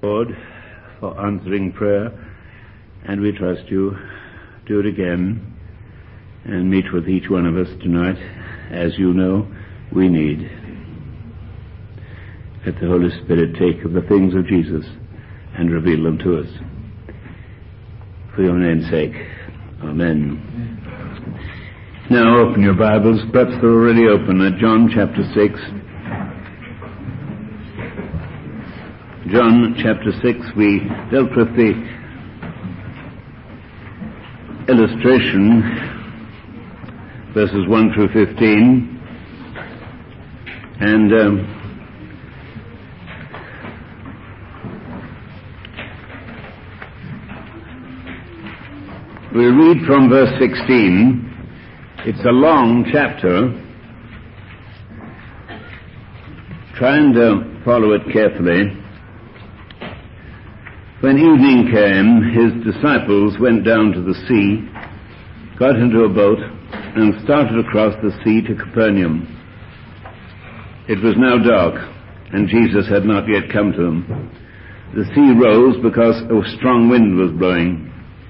Lord, for answering prayer, and we trust you. Do it again and meet with each one of us tonight, as you know we need. Let the Holy Spirit take of the things of Jesus and reveal them to us. For your name's sake. Amen. Now open your Bibles. Perhaps they're already open at John chapter 6. John chapter 6, we dealt with the illustration, verses 1 through 15, and we read from verse 16. It's a long chapter. Try and follow it carefully. When evening came, his disciples went down to the sea, got into a boat, and started across the sea to Capernaum. It was now dark, and Jesus had not yet come to them. The sea rose because a strong wind was blowing.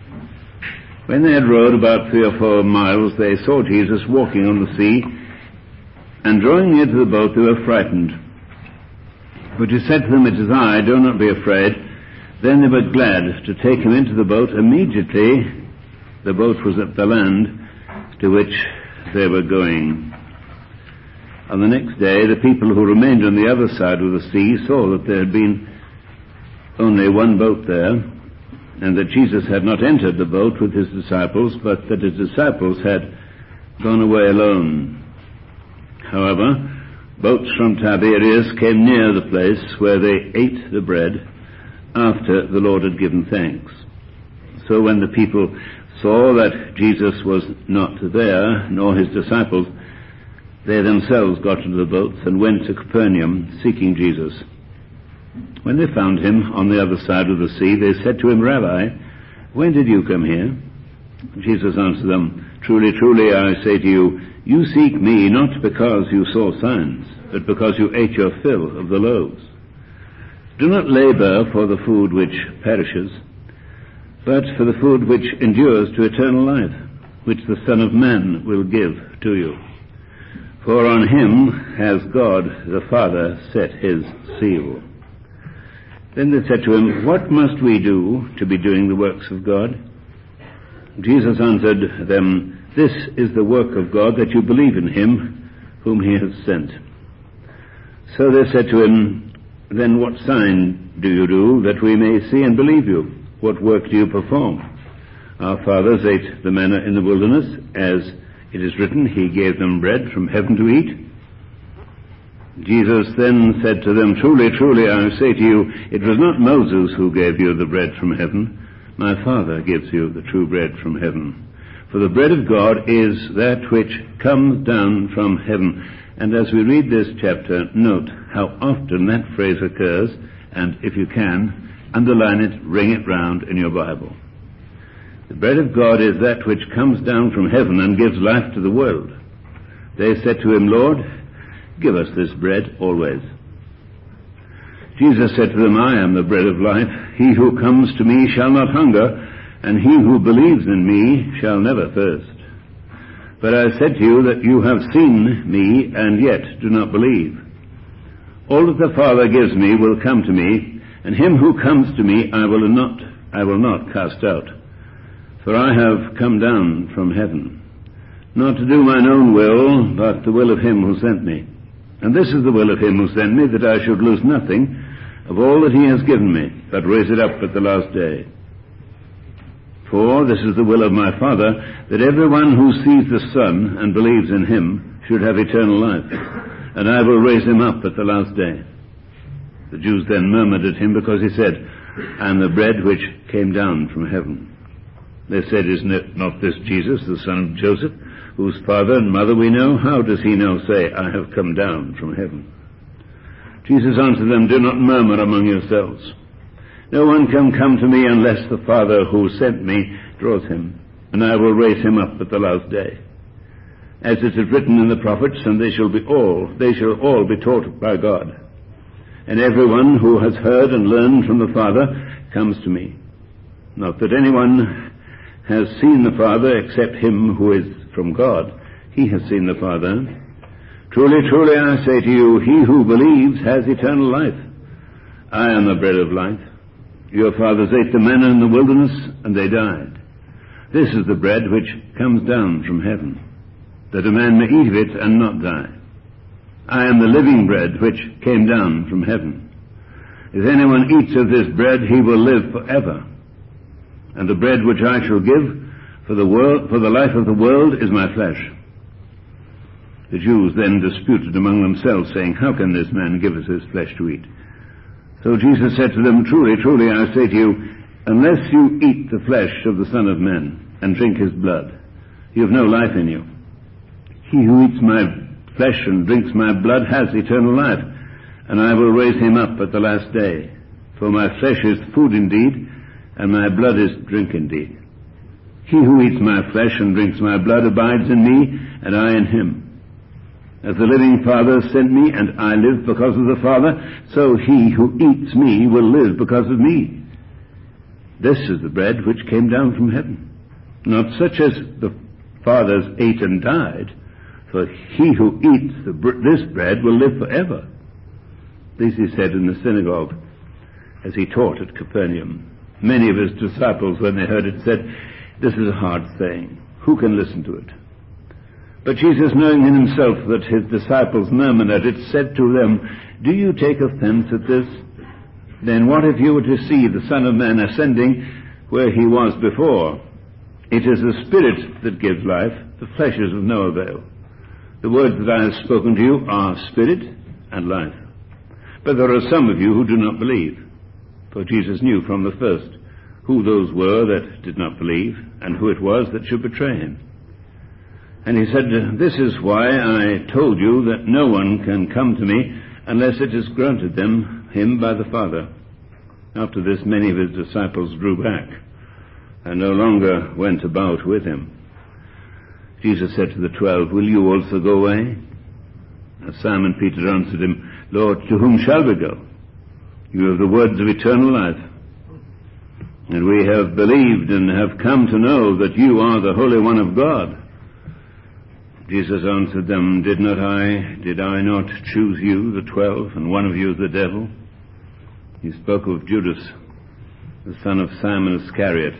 When they had rowed about 3 or 4 miles, they saw Jesus walking on the sea, and drawing near to the boat, they were frightened. But he said to them, "It is I, do not be afraid." Then they were glad to take him into the boat. Immediately the boat was at the land to which they were going. On the next day, the people who remained on the other side of the sea saw that there had been only one boat there, and that Jesus had not entered the boat with his disciples, but that his disciples had gone away alone. However, boats from Tiberias came near the place where they ate the bread after the Lord had given thanks. So when the people saw that Jesus was not there, nor his disciples, they themselves got into the boats and went to Capernaum, seeking Jesus. When they found him on the other side of the sea, they said to him, "Rabbi, when did you come here?" Jesus answered them, "Truly, truly, I say to you, you seek me not because you saw signs, but because you ate your fill of the loaves. Do not labor for the food which perishes, but for the food which endures to eternal life, which the Son of Man will give to you. For on him has God the Father set his seal." Then they said to him, "What must we do to be doing the works of God?" Jesus answered them, "This is the work of God, that you believe in him whom he has sent." So they said to him, "Then what sign do you do, that we may see and believe you? What work do you perform? Our fathers ate the manna in the wilderness, as it is written, he gave them bread from heaven to eat." Jesus then said to them, "Truly, truly, I say to you, it was not Moses who gave you the bread from heaven. My Father gives you the true bread from heaven. For the bread of God is that which comes down from heaven." And as we read this chapter, note how often that phrase occurs, and if you can, underline it, ring it round in your Bible. The bread of God is that which comes down from heaven and gives life to the world. They said to him, "Lord, give us this bread always." Jesus said to them, "I am the bread of life. He who comes to me shall not hunger, and he who believes in me shall never thirst. But I said to you that you have seen me, and yet do not believe. All that the Father gives me will come to me, and him who comes to me I will not cast out. For I have come down from heaven, not to do mine own will, but the will of him who sent me. And this is the will of him who sent me, that I should lose nothing of all that he has given me, but raise it up at the last day. For this is the will of my Father, that everyone who sees the Son and believes in him should have eternal life, and I will raise him up at the last day." The Jews then murmured at him because he said, "I am the bread which came down from heaven." They said, "Is not this Jesus, the son of Joseph, whose father and mother we know? How does he now say, 'I have come down from heaven'?" Jesus answered them, "Do not murmur among yourselves. No one can come to me unless the Father who sent me draws him, and I will raise him up at the last day. As it is written in the prophets, and they shall all be taught by God. and everyone who has heard and learned from the Father comes to me. Not that anyone has seen the Father except him who is from God. He has seen the Father. Truly, truly, I say to you, he who believes has eternal life. I am the bread of life. Your fathers ate the manna in the wilderness, and they died. This is the bread which comes down from heaven, that a man may eat of it and not die. I am the living bread which came down from heaven. If anyone eats of this bread, he will live forever. And the bread which I shall give for the life of the world is my flesh. The Jews then disputed among themselves, saying, How can this man give us his flesh to eat? So Jesus said to them, Truly, truly, I say to you, unless you eat the flesh of the Son of Man and drink his blood, you have no life in you. He who eats my flesh and drinks my blood has eternal life, and I will raise him up at the last day. For my flesh is food indeed, and my blood is drink indeed. He who eats my flesh and drinks my blood abides in me, and I in him. As the living Father sent me, and I live because of the Father, so he who eats me will live because of me. This is the bread which came down from heaven, not such as the fathers ate and died, for he who eats this bread will live forever. This he said in the synagogue as he taught at Capernaum. Many of his disciples, when they heard it, said, This is a hard saying. Who can listen to it? But Jesus, knowing in himself that his disciples murmured at it, said to them, Do you take offense at this? Then what if you were to see the Son of Man ascending where he was before? It is the Spirit that gives life, the flesh is of no avail. The words that I have spoken to you are spirit and life. But there are some of you who do not believe. For Jesus knew from the first who those were that did not believe, and who it was that should betray him. And he said, This is why I told you that no one can come to me unless it is granted him by the Father. After this, many of his disciples drew back and no longer went about with him. Jesus said to the 12, Will you also go away? And Simon Peter answered him, Lord, to whom shall we go? You have the words of eternal life. And we have believed and have come to know that you are the Holy One of God. Jesus answered them, Did I not choose you, the 12, and one of you the devil? He spoke of Judas, the son of Simon Iscariot,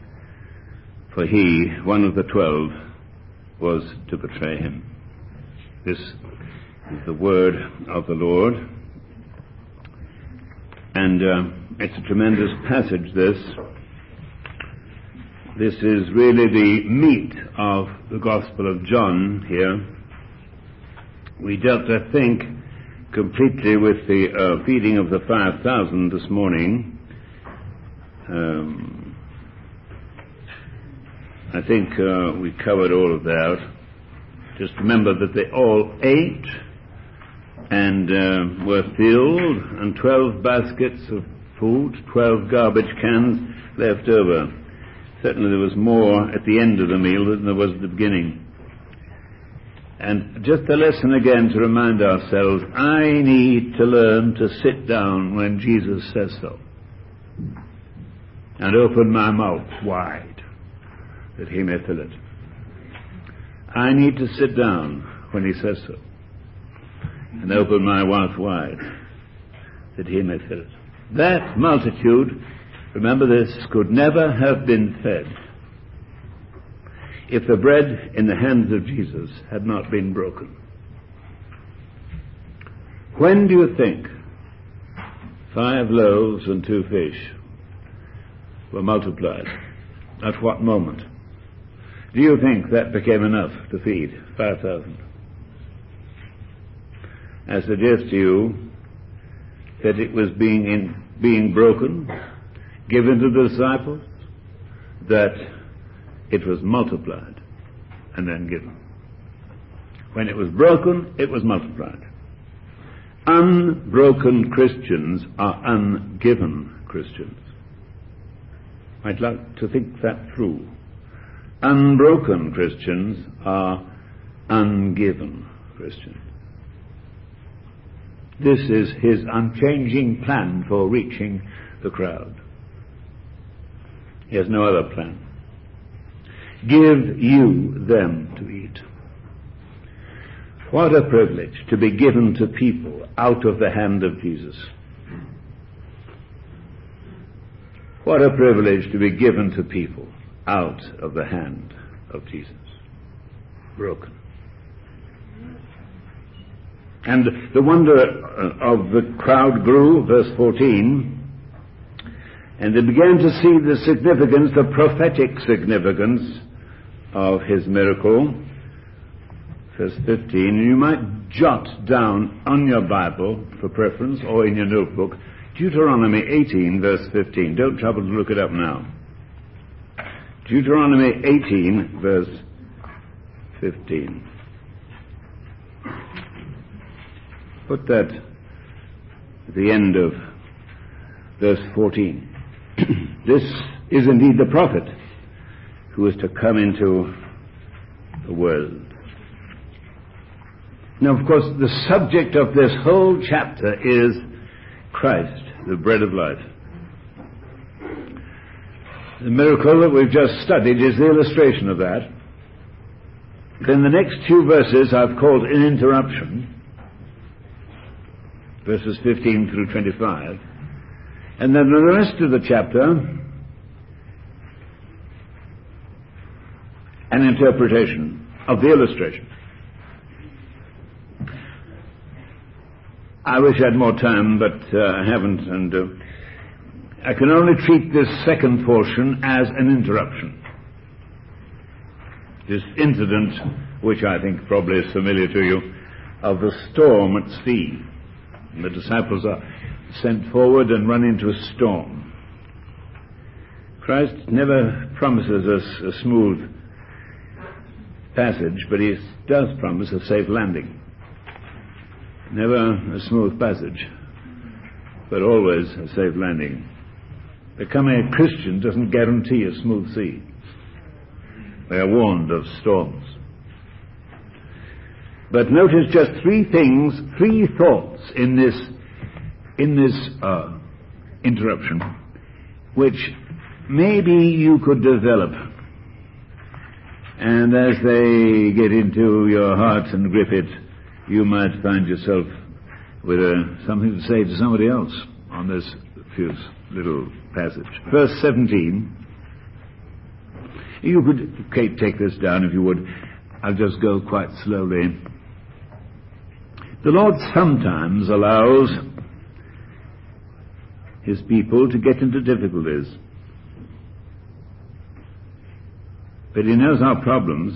for he, one of the 12, was to betray him. This is the word of the Lord. And it's a tremendous passage, this. This is really the meat of the Gospel of John here. We dealt, I think, completely with the feeding of the 5,000 this morning. I think we covered all of that. Just remember that they all ate and were filled, and 12 baskets of food, 12 garbage cans left over. Certainly there was more at the end of the meal than there was at the beginning. And just a lesson again to remind ourselves, I need to learn to sit down when Jesus says so, and open my mouth wide, that he may fill it. I need to sit down when he says so, and open my mouth wide, that he may fill it. That multitude, remember this, could never have been fed if the bread in the hands of Jesus had not been broken. When do you think 5 loaves and 2 fish were multiplied? At what moment? Do you think that became enough to feed 5,000? I suggest to you that it was being broken, given to the disciples, that it was multiplied and then given. When it was broken, it was multiplied. Unbroken Christians are ungiven Christians. I'd like to think that through. Unbroken Christians are ungiven Christians. This is his unchanging plan for reaching the crowd. He has no other plan. Give you them to eat. What a privilege to be given to people out of the hand of Jesus. What a privilege to be given to people out of the hand of Jesus. Broken. And the wonder of the crowd grew, verse 14, and they began to see the significance, the prophetic significance of his miracle. Verse 15, and you might jot down on your Bible for preference or in your notebook, Deuteronomy 18, verse 15. Don't trouble to look it up now. Deuteronomy 18, verse 15. Put that at the end of verse 14. This is indeed the prophet who is to come into the world. Now, of course, the subject of this whole chapter is Christ, the bread of life. The miracle that we've just studied is the illustration of that. Then the next two verses I've called an interruption, verses 15 through 25. And then the rest of the chapter, an interpretation of the illustration. I wish I had more time, but I haven't, and I can only treat this second portion as an interruption. This incident, which I think probably is familiar to you, of the storm at sea. And the disciples are sent forward and run into a storm. Christ never promises us a smooth passage, but he does promise a safe landing. Never a smooth passage, but always a safe landing. Becoming a Christian doesn't guarantee a smooth sea. They are warned of storms. But notice just three things, three thoughts in this interruption, which maybe you could develop. And as they get into your heart and grip it, you might find yourself with something to say to somebody else on this fuse little passage. Verse 17. You could, Kate, take this down if you would. I'll just go quite slowly. The Lord sometimes allows his people to get into difficulties. But he knows our problems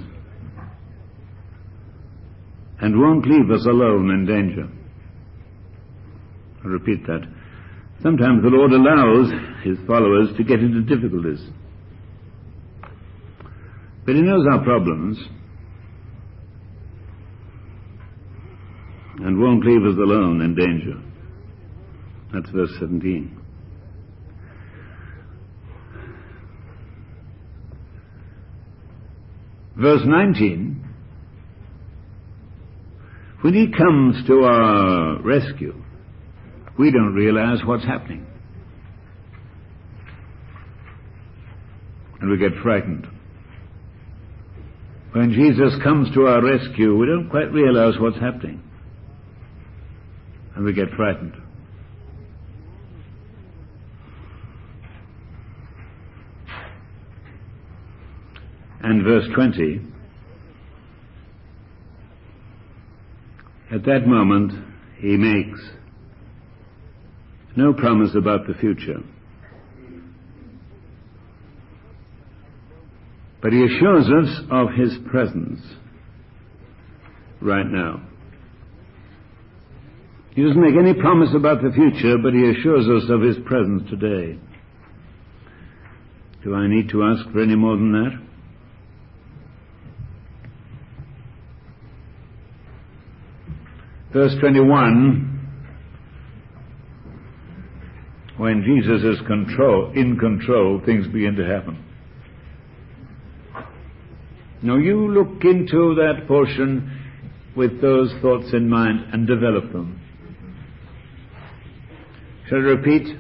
and won't leave us alone in danger. I repeat that. Sometimes the Lord allows his followers to get into difficulties. But he knows our problems and won't leave us alone in danger. That's verse 17. Verse 19. When he comes to our rescue, we don't realize what's happening. And we get frightened. When Jesus comes to our rescue, we don't quite realize what's happening. And we get frightened. And verse 20, at that moment, he makes no promise about the future. But he assures us of his presence right now. He doesn't make any promise about the future, but he assures us of his presence today. Do I need to ask for any more than that? Verse 21, when Jesus is in control, things begin to happen. Now you look into that portion with those thoughts in mind and develop them. Shall I repeat?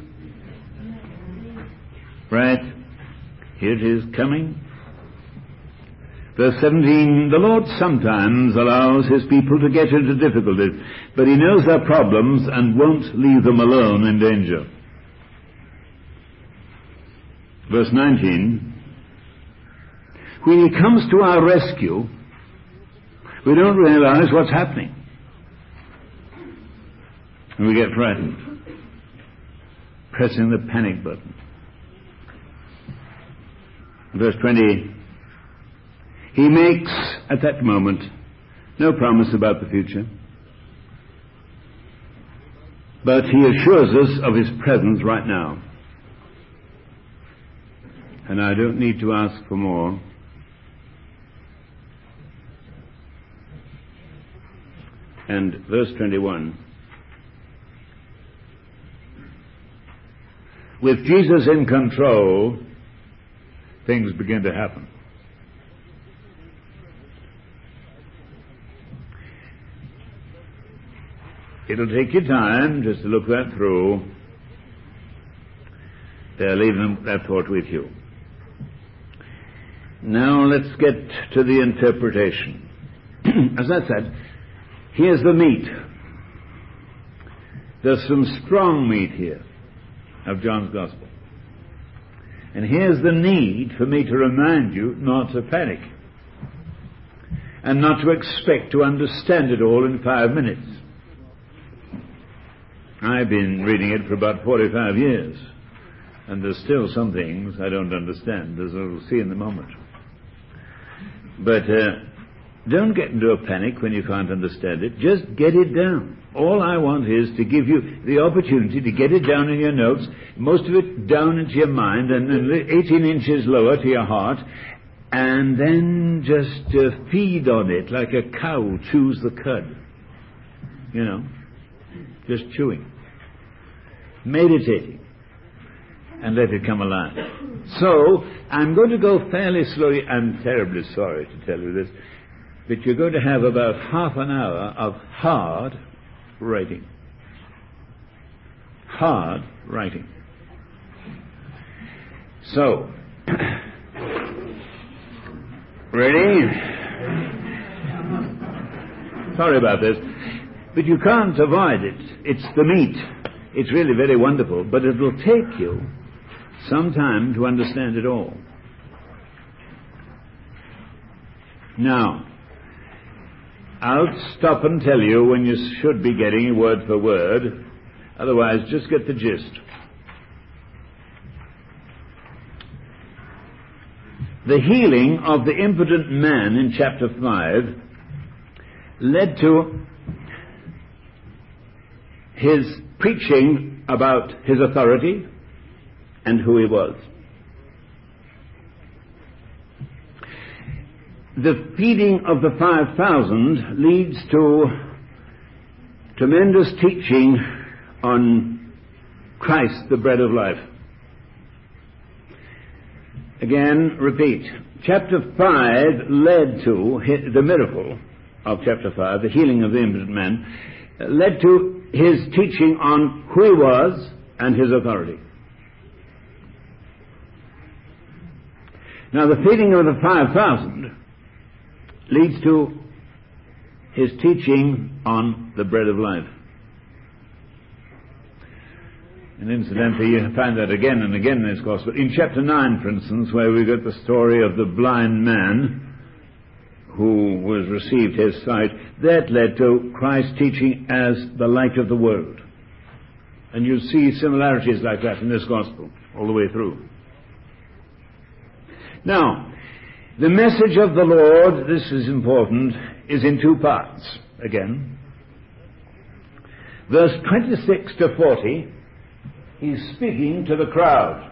Right. Here it is coming. Verse 17, the Lord sometimes allows his people to get into difficulties, but he knows their problems and won't leave them alone in danger. Verse 19, when he comes to our rescue, we don't realize what's happening. And we get frightened, pressing the panic button. Verse 20, he makes, at that moment, no promise about the future, but he assures us of his presence right now. And I don't need to ask for more. And verse 21, with Jesus in control, things begin to happen. It'll take you time just to look that through. Leave that thought with you. Now let's get to the interpretation. As I said, here's the meat. There's some strong meat here of John's Gospel. And here's the need for me to remind you not to panic and not to expect to understand it all in 5 minutes. I've been reading it for about 45 years, and there's still some things I don't understand, as we'll see in a moment. But don't get into a panic when you can't understand it. Just get it down. All I want is to give you the opportunity to get it down in your notes, most of it down into your mind, and then 18 inches lower to your heart, and then just feed on it like a cow chews the cud. You know, just chewing, meditating, and let it come alive. So, I'm going to go fairly slowly. I'm terribly sorry to tell you this, but you're going to have about half an hour of hard writing. Hard writing. So, ready? Sorry about this, but you can't avoid it. It's the meat. It's really very wonderful, but it will take you some time to understand it all. Now, I'll stop and tell you when you should be getting it word for word. Otherwise, just get the gist. The healing of the impotent man in chapter 5 led to his preaching about his authority and who he was. The feeding of the 5,000 leads to tremendous teaching on Christ, the bread of life. Again, repeat. Chapter 5 led to the miracle of chapter 5, the healing of the impotent man, led to his teaching on who he was and his authority. Now, the feeding of the 5,000 leads to his teaching on the bread of life. And incidentally, you find that again and again in this gospel. In chapter 9, for instance, where we get the story of the blind man who was received his sight, that led to Christ's teaching as the light of the world. And you see similarities like that in this gospel all the way through. Now, the message of the Lord, this is important, is in two parts again. Verse 26 to 40, he's speaking to the crowd.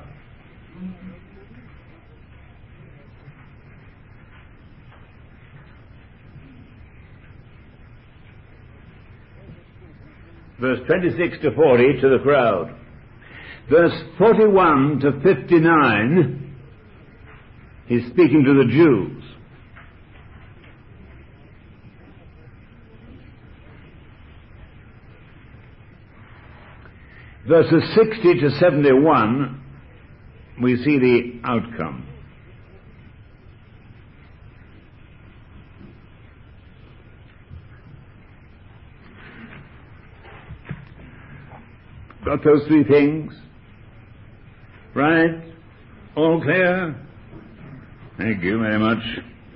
Verse 26 to 40 to the crowd. Verse 41 to 59, he's speaking to the Jews. verses 60 to 71, we see the outcome. Got those three things? Right? All clear? Thank you very much.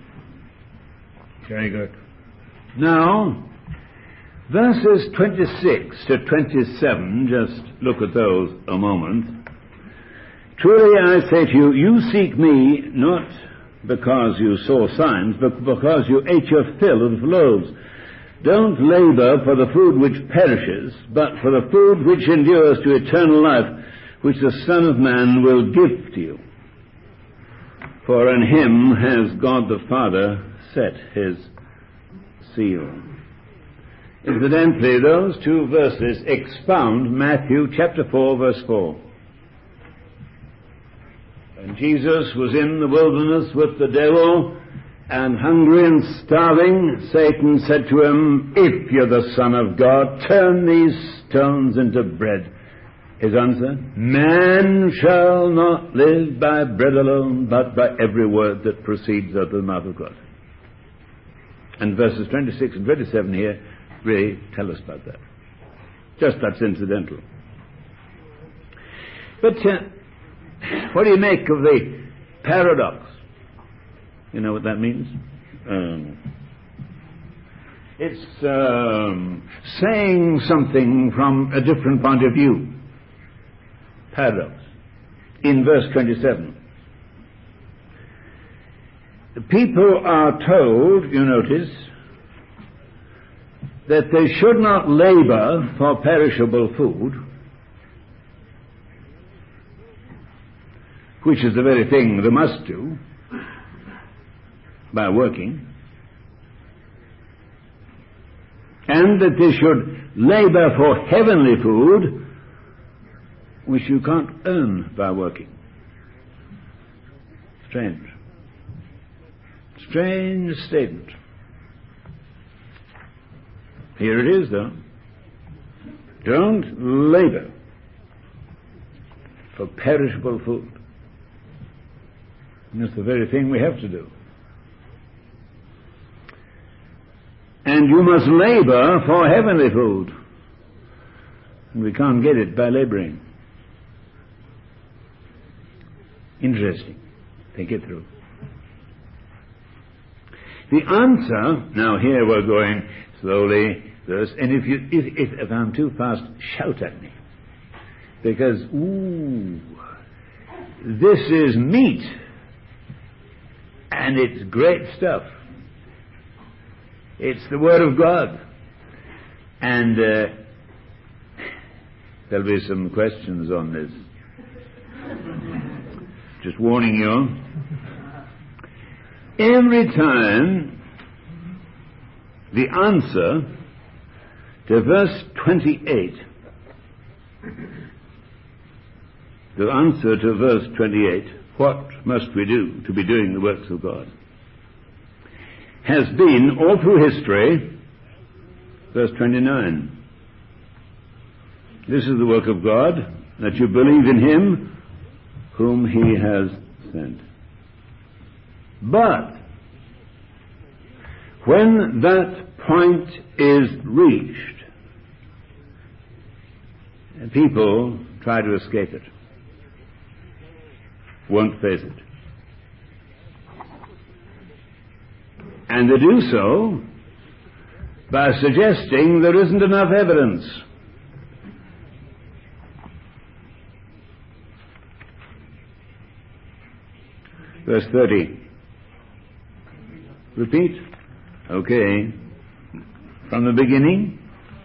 Very good. Now, verses 26 to 27, just look at those a moment. Truly I say to you, you seek me not because you saw signs, but because you ate your fill of loaves. Don't labor for the food which perishes, but for the food which endures to eternal life, which the Son of Man will give to you. For in him has God the Father set his seal. Incidentally, those two verses expound Matthew chapter 4, verse 4. When Jesus was in the wilderness with the devil, and hungry and starving, Satan said to him, if you're the Son of God, turn these stones into bread. His answer, man shall not live by bread alone, but by every word that proceeds out of the mouth of God. And verses 26 and 27 here really tell us about that. Just that's incidental. But what do you make of the paradox? You know what that means? It's saying something from a different point of view. Paradox. In verse 27. The people are told, you notice, that they should not labor for perishable food, which is the very thing they must do by working, and that they should labor for heavenly food, which you can't earn by working. Strange. Strange statement. Here it is, though. Don't labor for perishable food. And that's the very thing we have to do. And you must labor for heavenly food. And we can't get it by laboring. Interesting. Think it through. The answer, now here we're going slowly, and if I'm too fast, shout at me. Because, this is meat. And it's great stuff. It's the Word of God. And there'll be some questions on this. Just warning you. Every time the answer to verse 28, the answer to verse 28, what must we do to be doing the works of God, has been all through history, verse 29. This is the work of God, that you believe in him whom he has sent. But when that point is reached, people try to escape it, won't face it. And they do so by suggesting there isn't enough evidence. Verse 30. Repeat. Okay. From the beginning.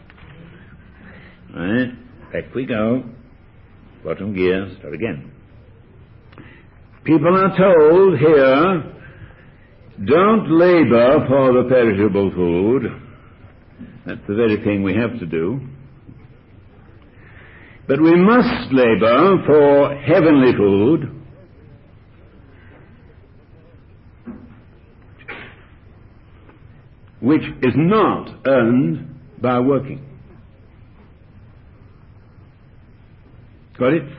Right. Back we go. Bottom gear. Start again. People are told here, don't labor for the perishable food. That's the very thing we have to do. But we must labor for heavenly food, which is not earned by working. Got it?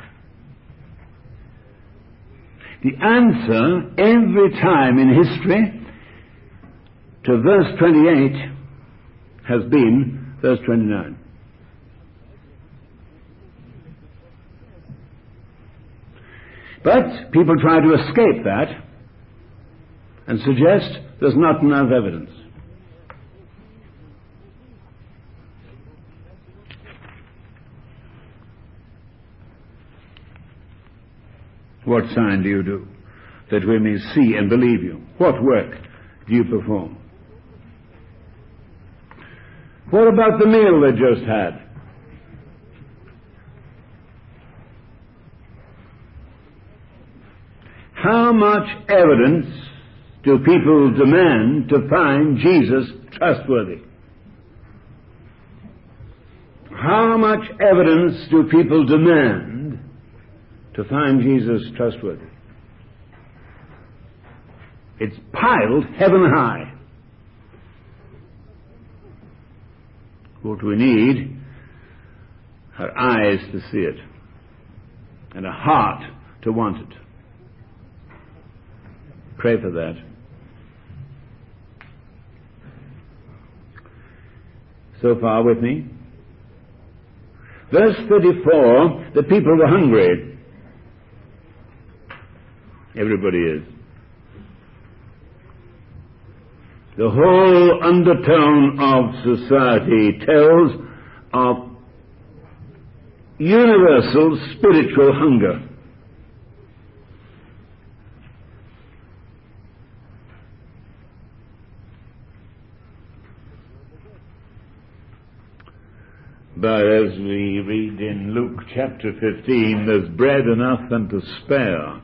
The answer every time in history to verse 28 has been verse 29. But people try to escape that and suggest there's not enough evidence. What sign do you do that we may see and believe you? What work do you perform? What about the meal they just had? How much evidence do people demand to find Jesus trustworthy? How much evidence do people demand to find Jesus trustworthy? It's piled heaven high. What we need are eyes to see it and a heart to want it. Pray for that. So far with me? Verse 34, the people were hungry. Everybody is. The whole undertone of society tells of universal spiritual hunger. But as we read in Luke chapter 15, there's bread enough and to spare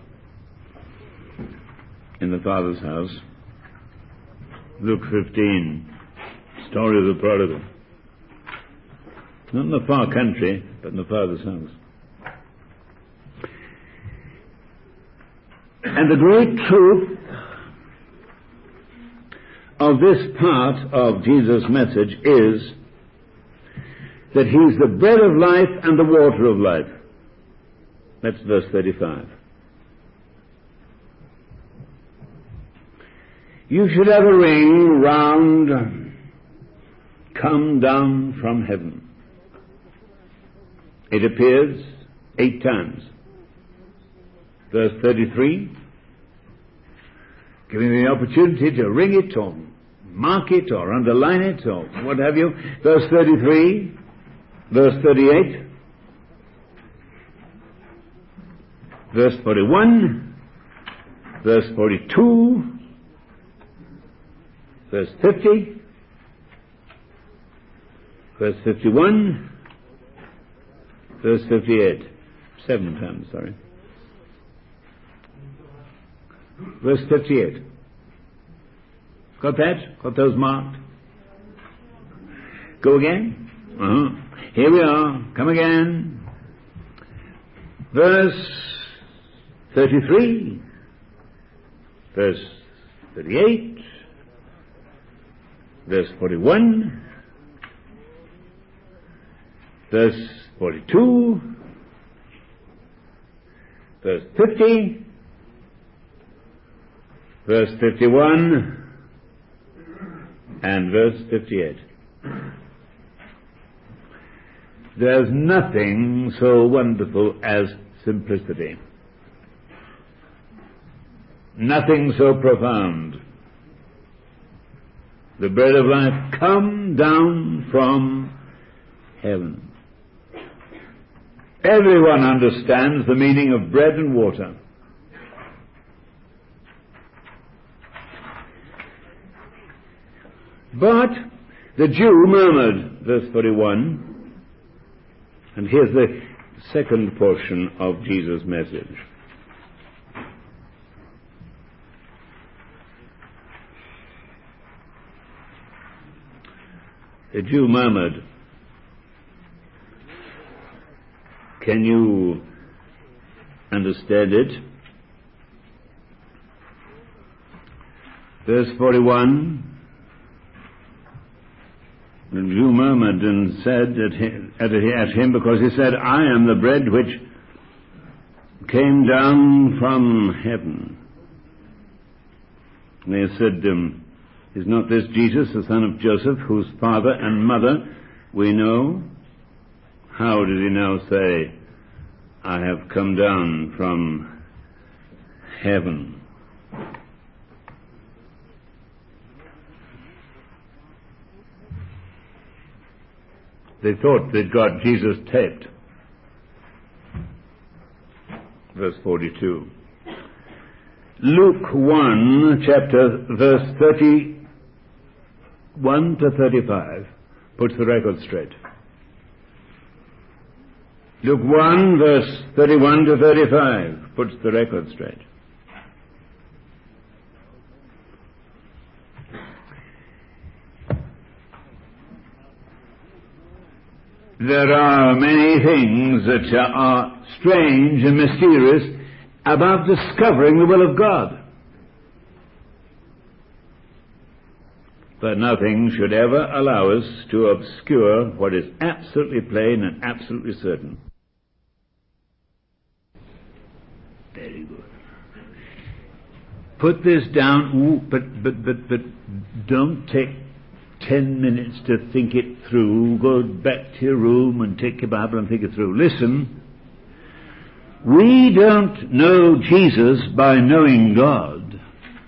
in the Father's house. Luke 15, story of the prodigal. Not in the far country, but in the Father's house. And the great truth of this part of Jesus' message is that He's the bread of life and the water of life. That's verse 35. You should have a ring round, come down from heaven. It appears 8 times. Verse 33, giving me the opportunity to ring it or mark it or underline it or what have you. Verse 33, verse 38, verse 41, verse 42, verse 50, verse 51, verse 58. 7 times, sorry. Verse 58. Got that? Got those marked? Go again? Here we are. Come again. Verse 33. Verse 38. Verse 41. Verse 42. Verse 50. Verse 51. And verse 58. There's nothing so wonderful as simplicity. Nothing so profound. The bread of life come down from heaven. Everyone understands the meaning of bread and water. But the Jew murmured, verse 41, and here's the second portion of Jesus' message. The Jew murmured. Can you understand it? Verse 41. The Jew murmured and said at him because he said, I am the bread which came down from heaven. And they said, is not this Jesus, the son of Joseph, whose father and mother we know? How did he now say, I have come down from heaven? They thought they'd got Jesus taped. Verse 42. Luke 1, chapter, verse 31 to 35, puts the record straight. Luke 1, verse 31 to 35, puts the record straight. There are many things that are strange and mysterious about discovering the will of God. But nothing should ever allow us to obscure what is absolutely plain and absolutely certain. Very good. Put this down, but don't take 10 minutes to think it through. Go back to your room and take your Bible and think it through. Listen, we don't know Jesus by knowing God.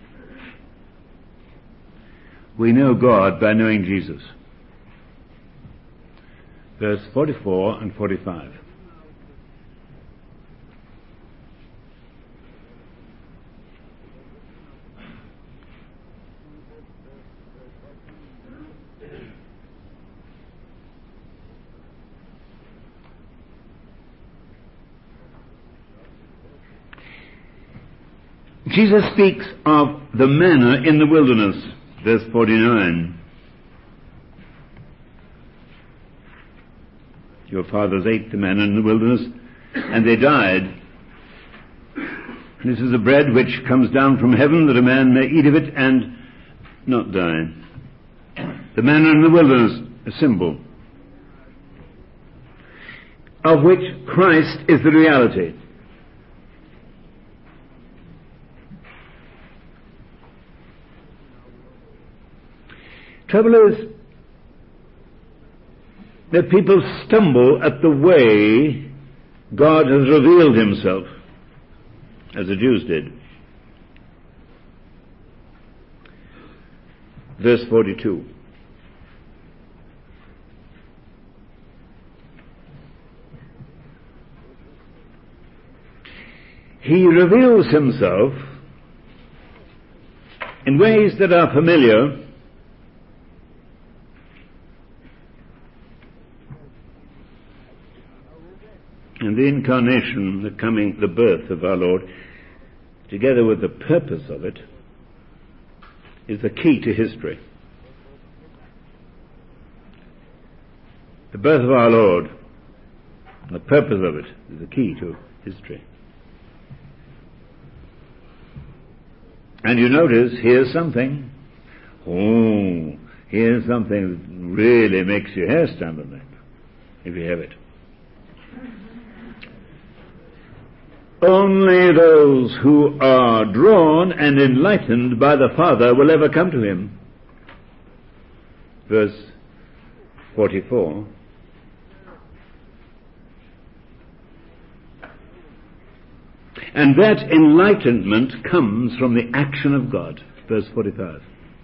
We know God by knowing Jesus. Verse 44 and 45. Jesus speaks of the manna in the wilderness, verse 49. Your fathers ate the manna in the wilderness, and they died. This is the bread which comes down from heaven, that a man may eat of it and not die. The manna in the wilderness, a symbol, of which Christ is the reality. Trouble is that people stumble at the way God has revealed himself, as the Jews did. Verse 42. He reveals himself in ways that are familiar, and the incarnation, the birth of our Lord, together with the purpose of it, is the key to history. The birth of our Lord, the purpose of it, is the key to history. And you notice, here's something. Oh, here's something that really makes your hair stand on end, if you have it. Only those who are drawn and enlightened by the Father will ever come to him. Verse 44. And that enlightenment comes from the action of God. Verse 45.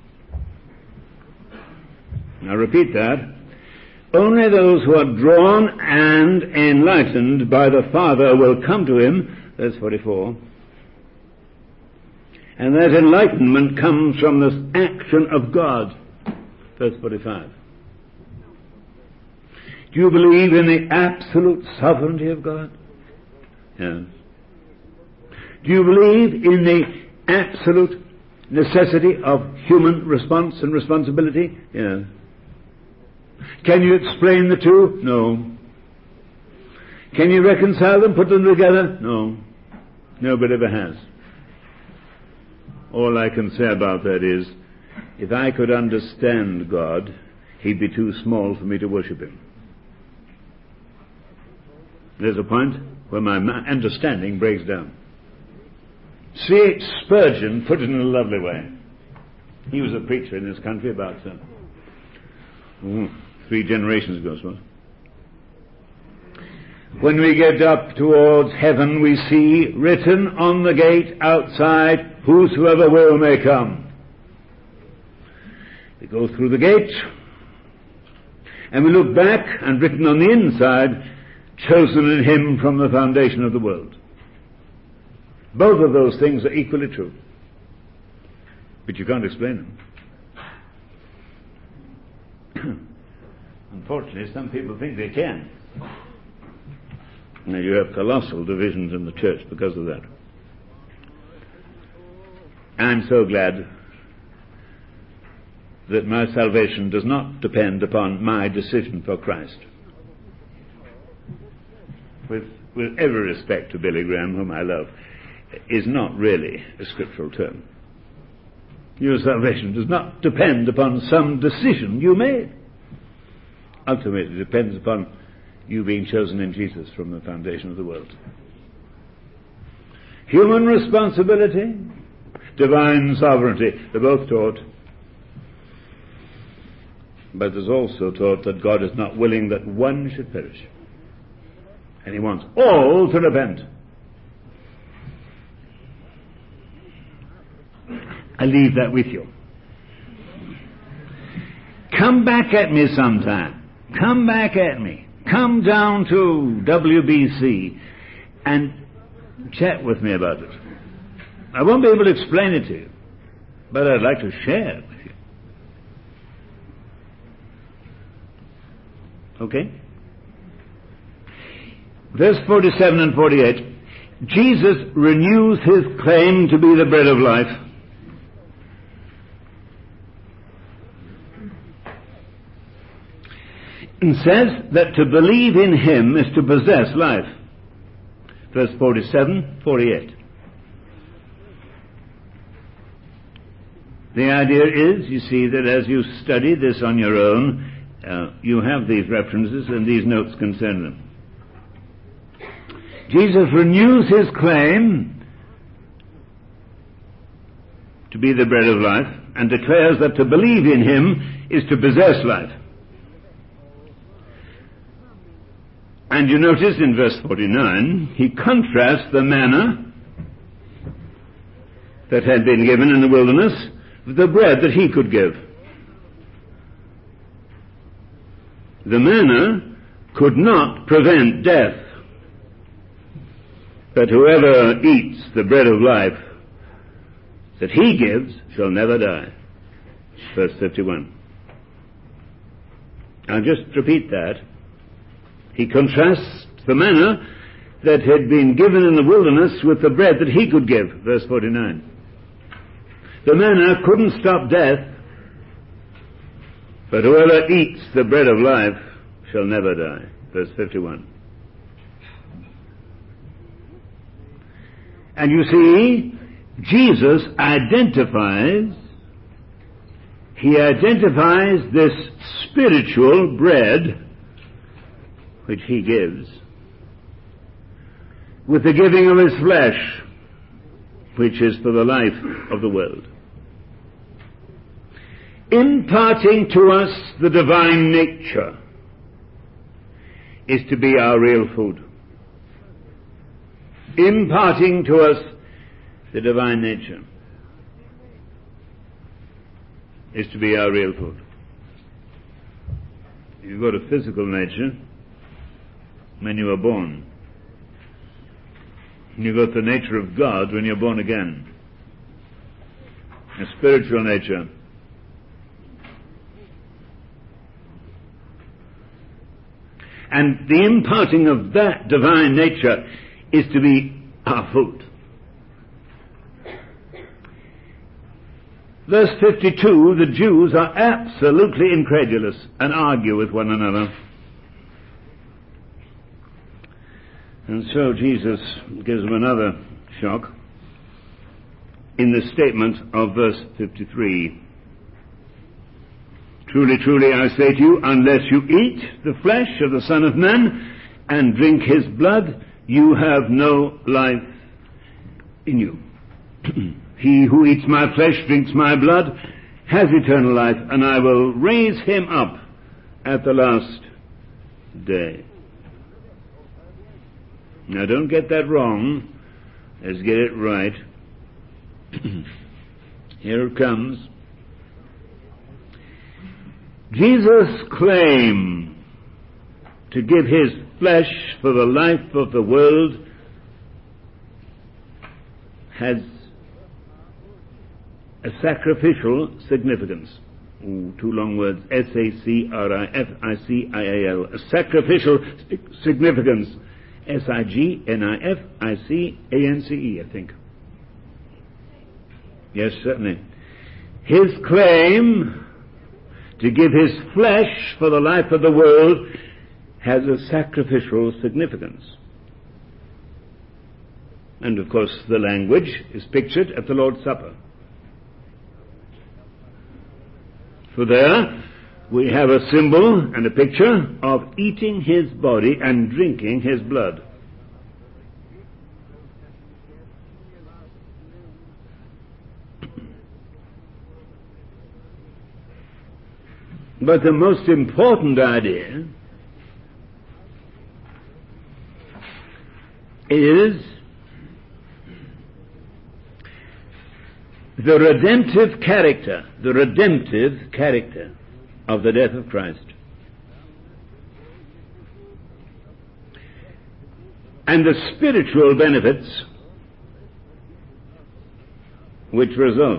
Now repeat that. Only those who are drawn and enlightened by the Father will come to him. Verse 44. And that enlightenment comes from this action of God. Verse 45. Do you believe in the absolute sovereignty of God? Yes. Do you believe in the absolute necessity of human response and responsibility? Yes. Can you explain the two? No. Can you reconcile them, put them together? No. Nobody ever has. All I can say about that is, if I could understand God, he'd be too small for me to worship him. There's a point where my understanding breaks down. C.H. Spurgeon put it in a lovely way. He was a preacher in this country about 3 generations ago, I suppose. When we get up towards heaven, we see written on the gate outside, whosoever will may come. We go through the gate, and we look back, and written on the inside, chosen in him from the foundation of the world. Both of those things are equally true. But you can't explain them. Unfortunately, some people think they can. Now, you have colossal divisions in the church because of that. I'm so glad that my salvation does not depend upon my decision for Christ. With every respect to Billy Graham, whom I love, is not really a scriptural term. Your salvation does not depend upon some decision you made. Ultimately, it depends upon you being chosen in Jesus from the foundation of the world. Human responsibility, divine sovereignty, they're both taught. But there's also taught that God is not willing that one should perish. And he wants all to repent. I leave that with you. Come back at me sometime. Come back at me. Come down to WBC and chat with me about it. I won't be able to explain it to you, but I'd like to share it with you. Okay? Verse 47 and 48. Jesus renews his claim to be the bread of life. And says that to believe in him is to possess life. Verse 47, 48. The idea is, you see, that as you study this on your own, you have these references and these notes concern them. Jesus renews his claim to be the bread of life and declares that to believe in him is to possess life. And you notice in verse 49, he contrasts the manna that had been given in the wilderness with the bread that he could give. The manna could not prevent death, but whoever eats the bread of life that he gives shall never die. Verse 51. I'll just repeat that. He contrasts the manna that had been given in the wilderness with the bread that he could give. Verse 49. The manna couldn't stop death, but whoever eats the bread of life shall never die. Verse 51. And you see, Jesus identifies this spiritual bread which he gives with the giving of his flesh, which is for the life of the world. Imparting to us the divine nature is to be our real food. Imparting to us the divine nature is to be our real food. You've got a physical nature when you are born. You've got the nature of God when you're born again. A spiritual nature. And the imparting of that divine nature is to be our food. Verse 52, the Jews are absolutely incredulous and argue with one another. And so Jesus gives them another shock in the statement of verse 53. Truly, truly, I say to you, unless you eat the flesh of the Son of Man and drink his blood, you have no life in you. He who eats my flesh, drinks my blood, has eternal life, and I will raise him up at the last day. Now, don't get that wrong. Let's get it right. Here it comes. Jesus' claim to give his flesh for the life of the world has a sacrificial significance. Ooh, two long words, S-A-C-R-I-F-I-C-I-A-L. A sacrificial significance, S-I-G-N-I-F-I-C-A-N-C-E, I think. Yes, certainly. His claim to give his flesh for the life of the world has a sacrificial significance. And of course the language is pictured at the Lord's Supper. For there we have a symbol and a picture of eating his body and drinking his blood. But the most important idea is the redemptive character of the death of Christ. And the spiritual benefits which result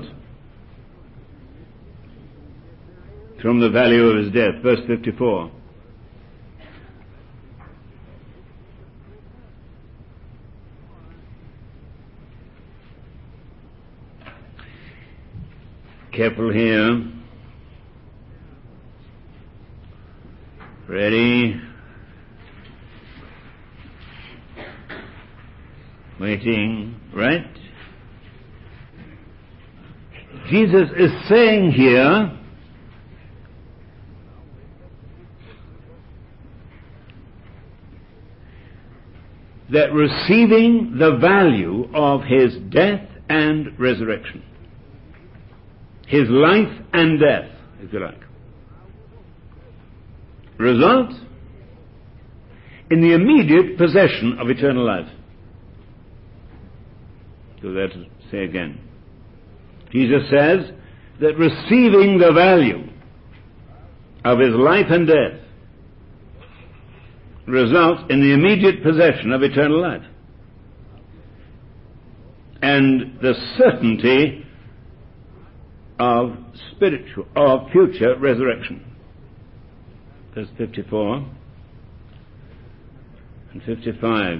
from the value of his death. Verse 54. Careful here. Ready. Waiting. Right? Jesus is saying here that receiving the value of his death and resurrection, his life and death, if you like, result in the immediate possession of eternal life. So that to say again. Jesus says that receiving the value of his life and death results in the immediate possession of eternal life and the certainty of future resurrection. Verse 54 and 55.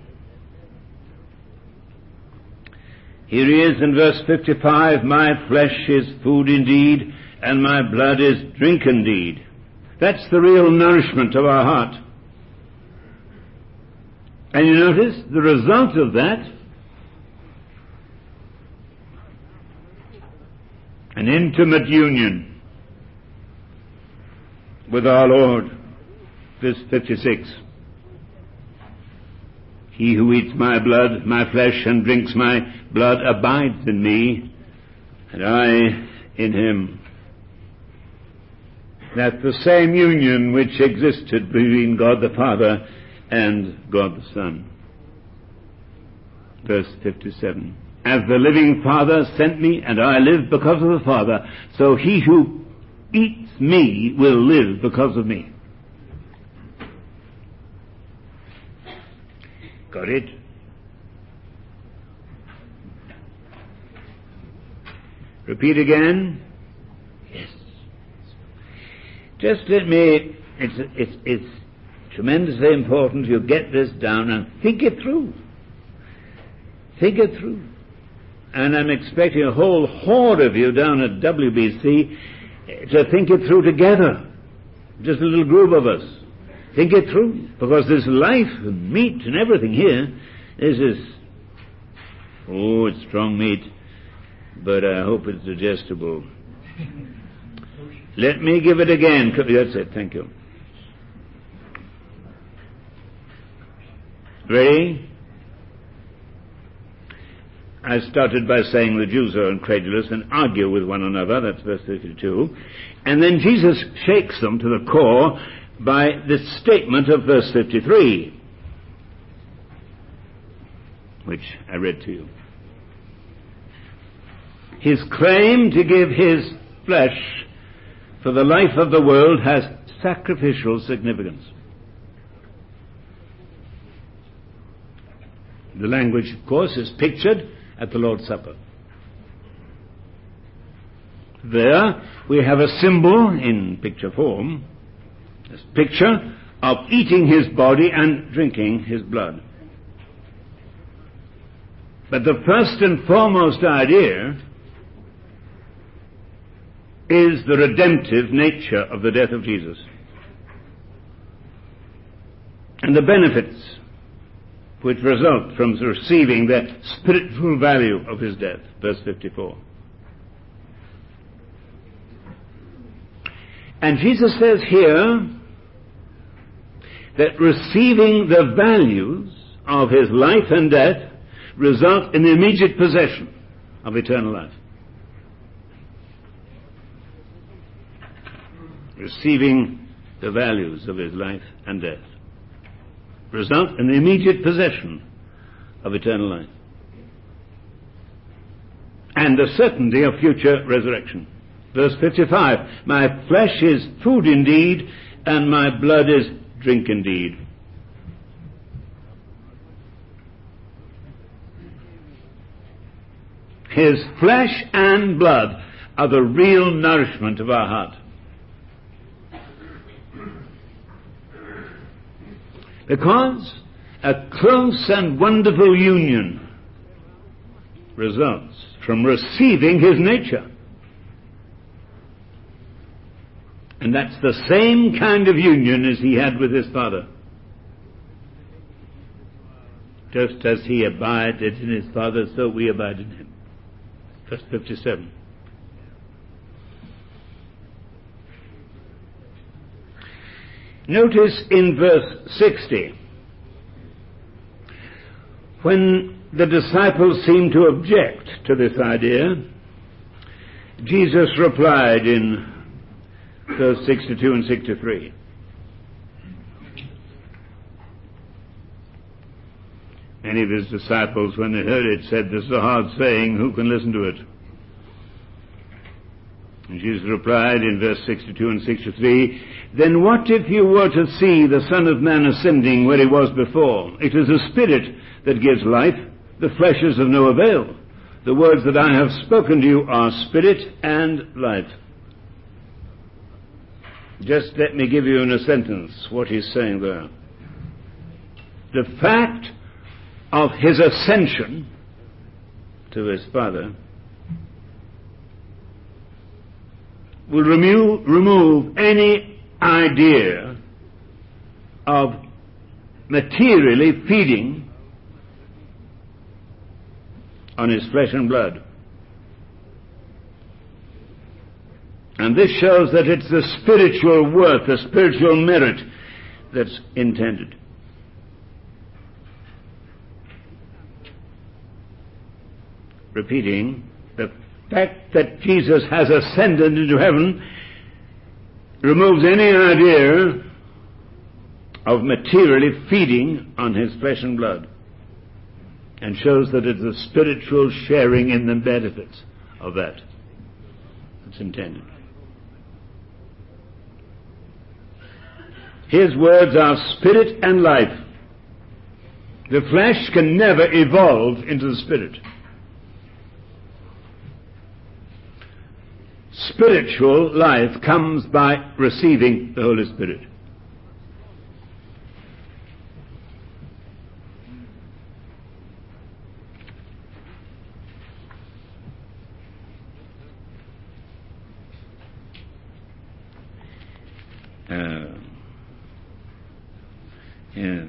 Here he is in verse 55, my flesh is food indeed, and my blood is drink indeed. That's the real nourishment of our heart. And you notice the result of that, an intimate union with our Lord. Verse 56. He who eats my blood, my flesh, and drinks my blood abides in me, and I in him. That's the same union which existed between God the Father and God the Son. Verse 57. As the living Father sent me, and I live because of the Father, so he who eats me will live because of me. Got it? Repeat again. Yes. Just let me, it's tremendously important you get this down and think it through. Think it through. And I'm expecting a whole horde of you down at WBC to think it through together. Just a little group of us. Think it through. Because this life and meat and everything here, this is, it's strong meat, but I hope it's digestible. Let me give it again. That's it, thank you. Ready? I started by saying the Jews are incredulous and argue with one another. That's verse 32. And then Jesus shakes them to the core by this statement of verse 53, which I read to you. His claim to give his flesh for the life of the world has sacrificial significance. The language, of course, is pictured at the Lord's Supper. There we have a symbol in picture form, this picture of eating his body and drinking his blood. But the first and foremost idea is the redemptive nature of the death of Jesus and the benefits which result from receiving the spiritual value of his death. Verse 54. And Jesus says here that receiving the values of his life and death result in the immediate possession of eternal life. Receiving the values of his life and death result in the immediate possession of eternal life and the certainty of future resurrection. Verse 55, my flesh is food indeed, and my blood is drink indeed. His flesh and blood are the real nourishment of our heart. Because a close and wonderful union results from receiving his nature. And that's the same kind of union as he had with his Father. Just as he abided in his Father, so we abide in him. Verse 57. Notice in verse 60, when the disciples seem to object to this idea, Jesus replied in verse 62 and 63. Many of his disciples, when they heard it, said, "This is a hard saying, who can listen to it?" And Jesus replied in verse 62 and 63, "Then what if you were to see the Son of Man ascending where he was before? It is the Spirit that gives life. The flesh is of no avail. The words that I have spoken to you are spirit and life." Just let me give you in a sentence what he's saying there. The fact of his ascension to his Father will remove any idea of materially feeding on his flesh and blood. And this shows that it's the spiritual worth, the spiritual merit that's intended. Repeating, the fact that Jesus has ascended into heaven removes any idea of materially feeding on his flesh and blood, and shows that it's a spiritual sharing in the benefits of that that's intended. His words are spirit and life. The flesh can never evolve into the spirit. Spiritual life comes by receiving the Holy Spirit. Yes.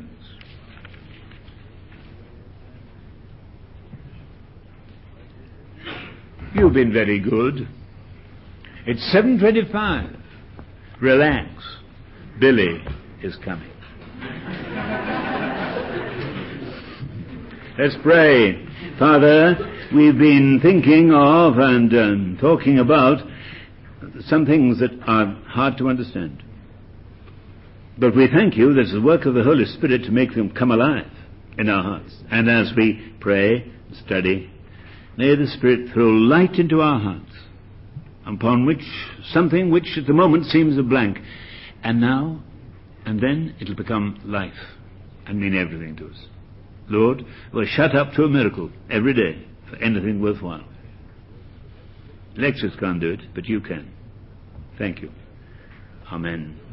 You've been very good. It's 7:25. Relax. Billy is coming. Let's pray. Father, we've been thinking of and talking about some things that are hard to understand. But we thank you that it's the work of the Holy Spirit to make them come alive in our hearts. And as we pray, study, may the Spirit throw light into our hearts, upon which something which at the moment seems a blank, and now and then it'll become life and mean everything to us. Lord, we're shut up to a miracle every day for anything worthwhile. Lectures can't do it, but you can. Thank you. Amen.